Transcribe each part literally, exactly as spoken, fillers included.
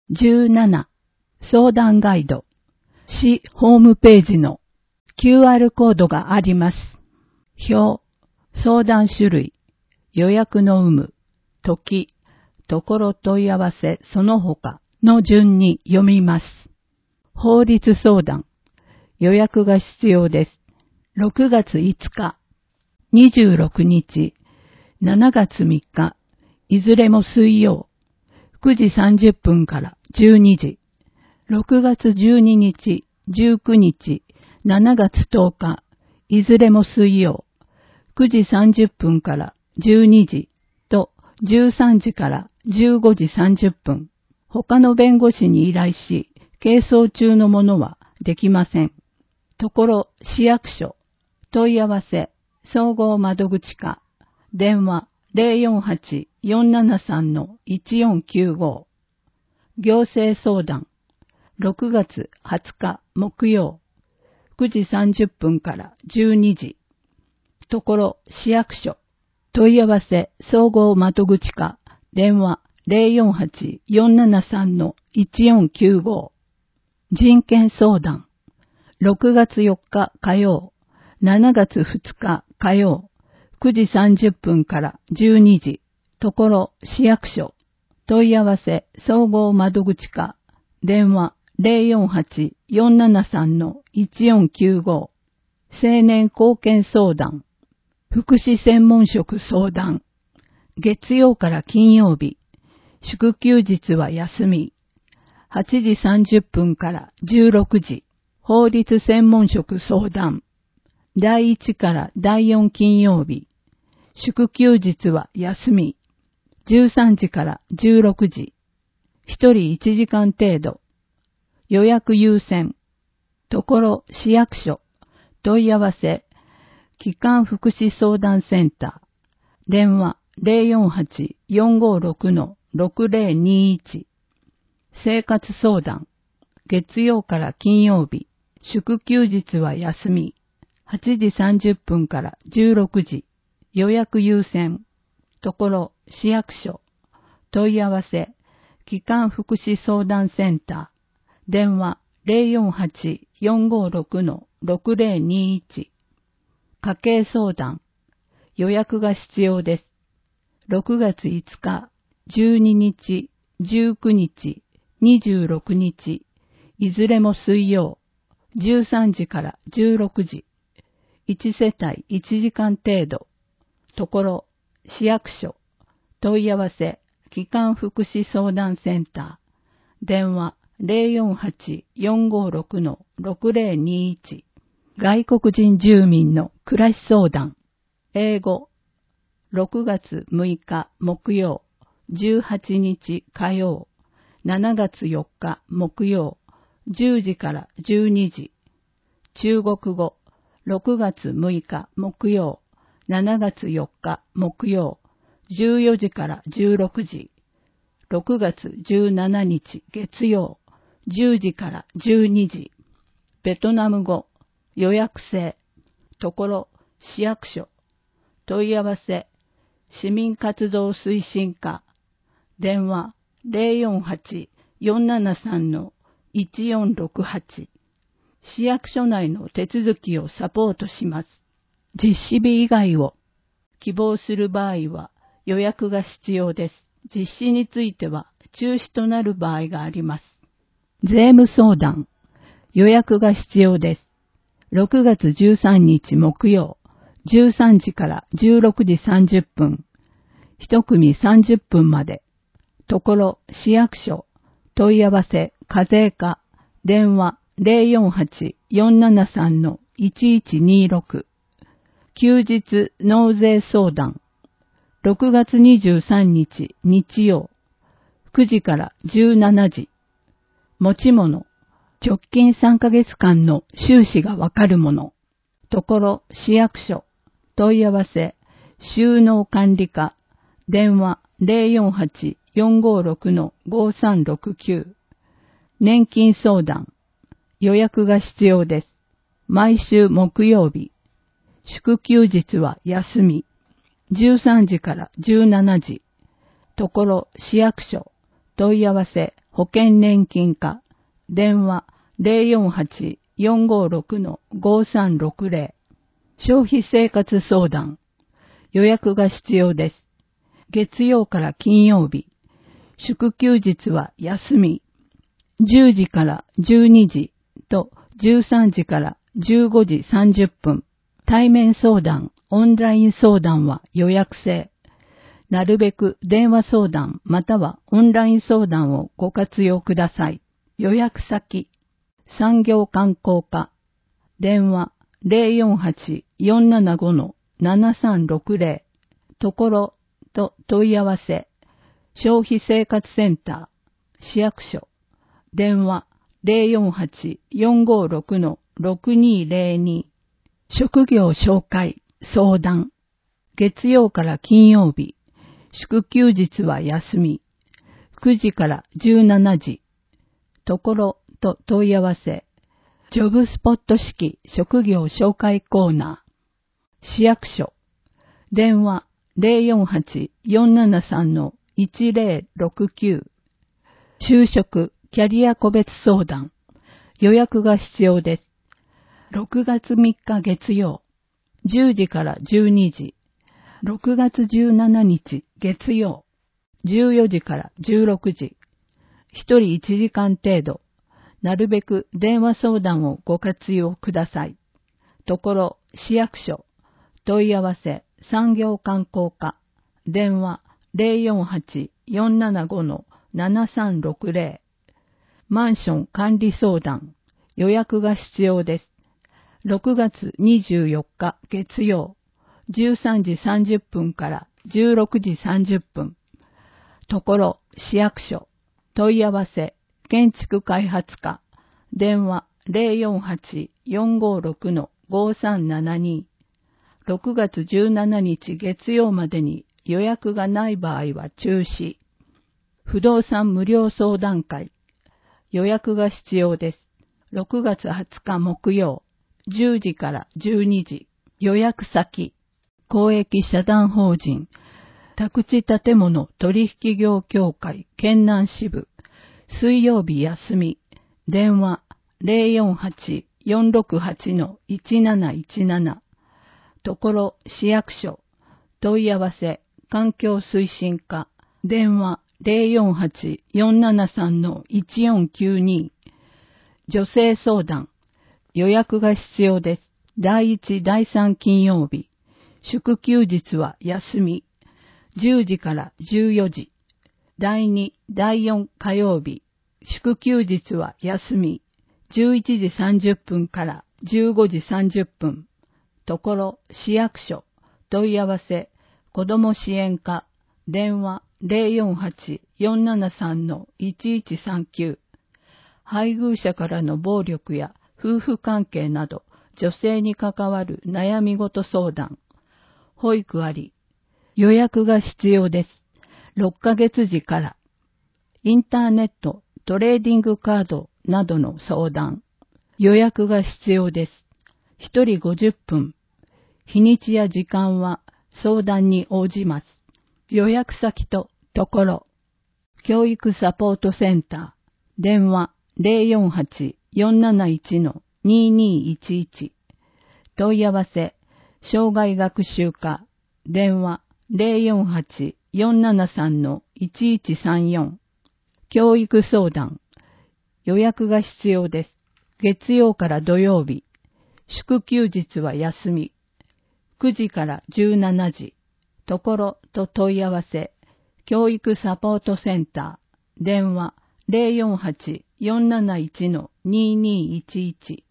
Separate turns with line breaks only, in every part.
じゅうなな、相談ガイド。市ホームページの キューアール コードがあります。表、相談種類、予約の有無、時、ところ問い合わせその他の順に読みます。法律相談、予約が必要です。ろくがついつか、にじゅうろくにち、しちがつみっか、いずれも水曜、くじさんじゅっぷんからじゅうにじ、ろくがつじゅうににち、じゅうくにち、しちがつとおか、いずれも水曜、くじさんじゅっぷんからじゅうにじとじゅうさんじからじゅうごじさんじゅっぷん。他の弁護士に依頼し、係争中のものはできません。ところ市役所、問い合わせ、総合窓口課、電話 ゼロよんはち よんななさん いちよんきゅうご。行政相談、ろくがつはつか木曜、くじさんじゅっぷんからじゅうにじ。ところ市役所、問い合わせ総合窓口課、電話 ゼロよんはち よんななさん いちよんきゅうご。人権相談、ろくがつよっか火曜、しちがつふつか火曜、くじさんじゅっぷんからじゅうにじ。ところ市役所、問い合わせ総合窓口課、電話 ゼロよんはち よんななさん いちよんきゅうご。青年貢献相談、福祉専門職相談、月曜から金曜日、祝休日は休み、はちじさんじゅっぷんからじゅうろくじ、法律専門職相談、だいいちからだいよん金曜日、祝休日は休み、じゅうさんじからじゅうろくじ、ひとりいちじかん程度、予約優先、ところ市役所、問い合わせ、基幹福祉相談センター、電話 ゼロよんはち よんごろく ろくゼロにいち。生活相談、月曜から金曜日、祝休日は休み、はちじさんじゅっぷんからじゅうろくじ、予約優先、ところ市役所、問い合わせ、基幹福祉相談センター、電話 ゼロよんはち よんごろく ろくゼロにいち。家計相談、予約が必要です。ろくがついつか、じゅうににち、じゅうくにち、にじゅうろくにち、いずれも水曜、じゅうさんじからじゅうろくじ、いち世帯いちじかん程度、ところ市役所、問い合わせ、基幹福祉相談センター、電話 ゼロよんはち よんごろく ろくゼロにいち。外国人住民の暮らし相談、英語、ろくがつむいか木曜、じゅうはちにち火曜、しちがつよっか木曜、じゅうじからじゅうにじ。中国語、ろくがつむいか木曜、しちがつよっか木曜、じゅうよじからじゅうろくじ。ろくがつじゅうしちにち月曜、じゅうじからじゅうにじ。ベトナム語、予約制、ところ市役所、問い合わせ、市民活動推進課、電話 ゼロよんはち よんななさん いちよんろくはち。市役所内の手続きをサポートします。実施日以外を希望する場合は予約が必要です。実施については中止となる場合があります。税務相談、予約が必要です。ろくがつじゅうさんにち木曜、じゅうさんじからじゅうろくじさんじゅっぷん、一組さんじゅっぷんまで、ところ市役所、問い合わせ課税課、電話 ゼロよんはち よんななさん いちいちにろく。休日納税相談、ろくがつにじゅうさんにち日曜、くじからじゅうしちじ。持ち物、直近さんかげつかんの収支がわかるもの。ところ市役所、問い合わせ、収納管理課、電話 ゼロよんはち よんごろく ごさんろくきゅう。年金相談、予約が必要です。毎週木曜日、祝休日は休み、じゅうさんじからじゅうしちじ。ところ市役所、 問い合わせ保険年金課電話 ゼロよんはち よんごろく ごさんろくゼロ 消費生活相談予約が必要です。月曜から金曜日祝休日は休みじゅうじからじゅうにじとじゅうさんじからじゅうごじさんじゅっぷん対面相談オンライン相談は予約制なるべく電話相談またはオンライン相談をご活用ください。予約先産業観光課電話 ゼロよんはち よんななご ななさんろくゼロ ところと問い合わせ消費生活センター市役所電話 ゼロよんはち よんごろく ろくにゼロに 職業紹介相談月曜から金曜日祝休日は休みくじからじゅうしちじところと問い合わせジョブスポット式職業紹介コーナー市役所電話 ゼロよんはち よんななさん いちゼロろくきゅう 就職キャリア個別相談予約が必要です。ろくがつみっか月曜じゅうじからじゅうにじろくがつじゅうしちにち月曜じゅうよじからじゅうろくじひとりいちじかん程度なるべく電話相談をご活用ください。ところ市役所問い合わせ産業観光課電話 ゼロよんはち よんななご ななさんろくゼロ マンション管理相談予約が必要です。ろくがつにじゅうよっか月曜じゅうさんじさんじゅっぷんからじゅうろくじさんじゅっぷんところ市役所問い合わせ建築開発課電話 ゼロよんはち よんごろく ごさんななに ろくがつじゅうしちにち月曜までに予約がない場合は中止不動産無料相談会予約が必要です。ろくがつはつか木曜じゅうじからじゅうにじ予約先公益社団法人宅地建物取引業協会県南支部水曜日休み電話 ゼロよんはち よんろくはち いちなないちなな ところ市役所問い合わせ環境推進課電話 ゼロよんはち よんななさん いちよんきゅうに 女性相談予約が必要です。だいいちだいさん金曜日祝休日は休みじゅうじからじゅうよじだいにだいよん火曜日祝休日は休みじゅういちじさんじゅっぷんからじゅうごじさんじゅっぷんところ市役所問い合わせ子ども支援課電話 ゼロよんはち よんななさん いちいちさんきゅう 配偶者からの暴力や夫婦関係など女性に関わる悩み事相談保育あり予約が必要です。ろっかげつ時からインターネットトレーディングカードなどの相談予約が必要です。ひとりごじゅっぷん日にちや時間は相談に応じます。予約先とところ教育サポートセンター電話 ゼロよんはち よんなないち ににいちいち 問い合わせ障害学習課電話 ゼロよんはち よんななさん いちいちさんよん 教育相談予約が必要です。月曜から土曜日祝休日は休みくじからじゅうしちじところと問い合わせ教育サポートセンター電話 ゼロよんはち よんなないち ににいちいち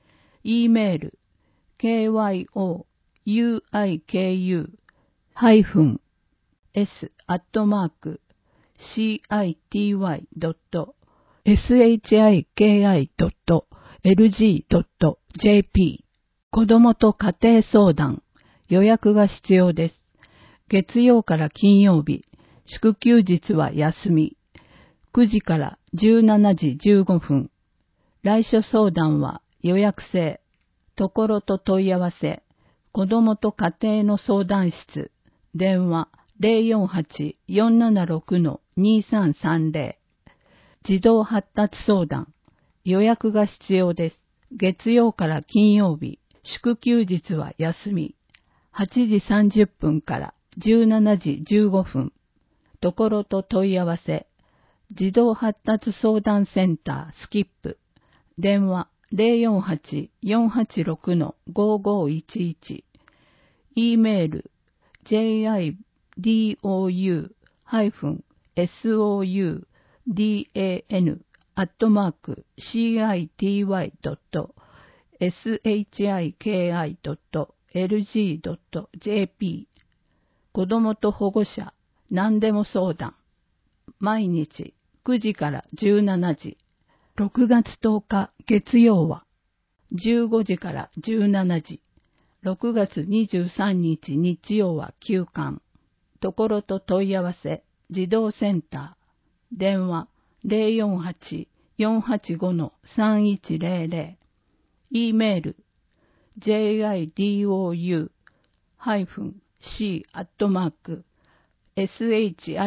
E メール ケーワイオーユーアイケーユー ハイフン エス アットマーク シーアイティーワイ ドット エスエイチアイケーアイ ドット エルジー ドット ジェーピー 子どもと家庭相談予約が必要です。月曜から金曜日祝休日は休みくじからじゅうしちじじゅうごふん来所相談は予約制ところと問い合わせ子どもと家庭の相談室電話 ゼロよんはち よんななろく にさんさんゼロ児童発達相談。予約が必要です。月曜から金曜日、祝休日は休み。はちじさんじゅっぷんからじゅうしちじじゅうごふん。ところと問い合わせ。児童発達相談センタースキップ。電話 ゼロよんはち よんはちろく ごごいちいち。e メール ジェイアイディーオーユー ソーダン アットマーク シーアイティーワイ ドット シック ドット エルジー ドット ジェーピー。子供と保護者何でも相談。毎日くじからじゅうしちじ。ろくがつとおか月曜はじゅうごじからじゅうしちじ。ろくがつにじゅうさんにち日曜は休館。ところと問い合わせ。児童センター。電話 ゼロよんはち よんはちご さんいちゼロゼロ。e メール ジェイアイディーオーユー シー アットマーク シック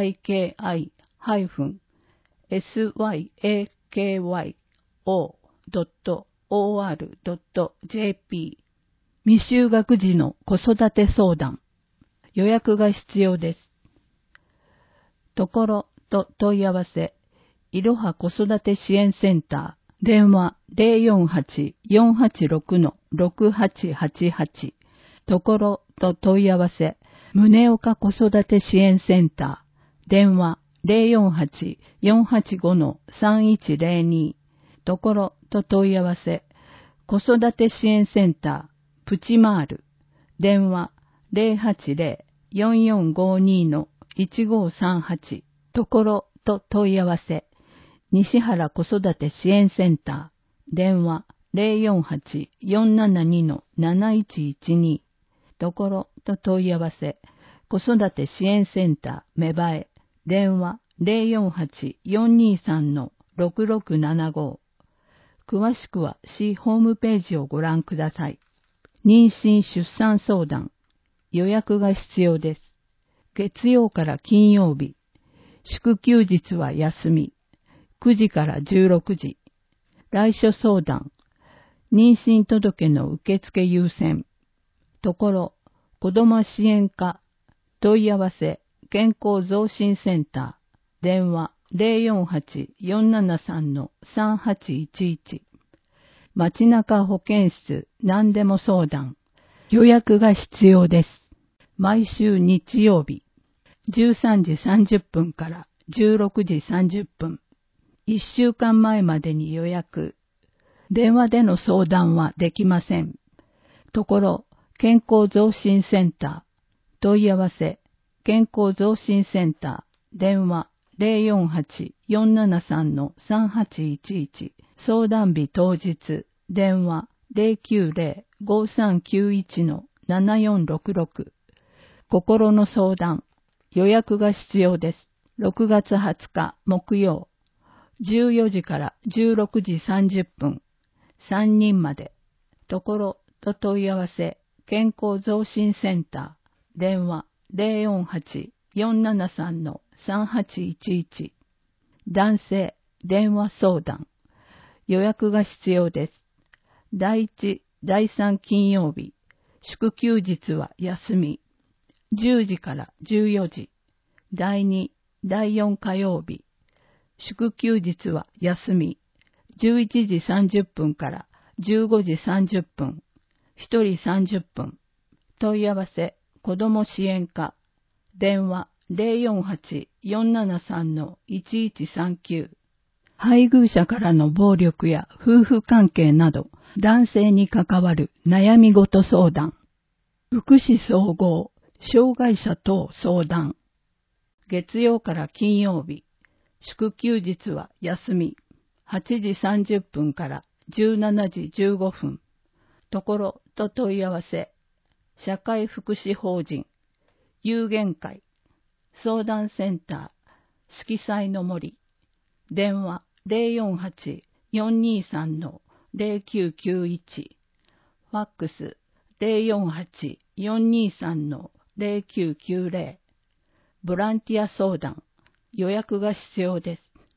エスワイエーケーワイオー ドット オーアール ドット ジェーピー。未就学児の子育て相談。予約が必要です。ところと問い合わせ。いろは子育て支援センター。電話 ゼロよんはち よんはちろく ろくはちはちはち。ところと問い合わせ。宗岡子育て支援センター。電話 ゼロよんはち よんはちご さんいちゼロに。ところと問い合わせ。子育て支援センター。プチマール。電話 ゼロはちゼロ よんよんごに いちごさんはち。ところと問い合わせ。西原子育て支援センター。電話 ゼロよんはち よんななに なないちいちに。ところと問い合わせ。子育て支援センター芽生え。電話 ゼロよんはち よんにさん ろくろくななご。詳しくは市ホームページをご覧ください。妊娠出産相談。予約が必要です。月曜から金曜日。祝休日は休み。くじからじゅうろくじ。来所相談。妊娠届の受付優先。ところ、子ども支援課。問い合わせ。健康増進センター。電話 ゼロよんはち よんななさん さんはちいちいち。街中保健室何でも相談。予約が必要です。毎週日曜日。じゅうさんじさんじゅっぷんからじゅうろくじさんじゅっぷん。いっしゅうかんまえまでに予約。電話での相談はできません。ところ、健康増進センター。問い合わせ。健康増進センター。電話 ゼロよんはち よんななさん さんはちいちいち。相談日当日。電話 ゼロきゅうゼロ ごさんきゅういち ななよんろくろく。心の相談。予約が必要です。ろくがつはつか木曜。じゅうよじからじゅうろくじさんじゅっぷん。さんにんまで。ところと問い合わせ。健康増進センター。電話 ゼロよんはち よんななさん さんはちいちいち。男性電話相談。予約が必要です。だいいち、だいさん金曜日。祝休日は休み。じゅうじからじゅうよじ。だいに、だいよん火曜日。祝休日は休み。じゅういちじさんじゅっぷんからじゅうごじさんじゅっぷん。ひとりさんじゅっぷん。問い合わせ、子ども支援課。電話ゼロよんはち よんななさん いちいちさんきゅう。配偶者からの暴力や夫婦関係など、男性に関わる悩み事相談。福祉総合、障害者等相談。月曜から金曜日。祝休日は休み。はちじさんじゅっぷんからじゅうしちじじゅうごふん。ところと問い合わせ。社会福祉法人。有限会。相談センター。色彩の森。電話ゼロよんはち よんにさん ゼロきゅうきゅういち。ファックスゼロよんはち よんにさん ゼロきゅうきゅうゼロ。ボランティア相談。予約が必要です。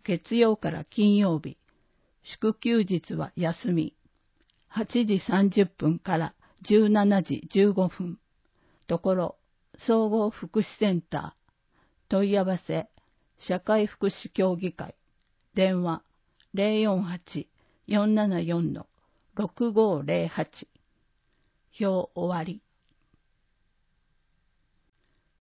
月曜から金曜日、祝休日は休み。はちじさんじゅっぷんからじゅうしちじじゅうごふん。ところ、総合福祉センター。問い合わせ、社会福祉協議会。電話、ゼロよんはち よんななよん ろくごゼロはち。表終わり。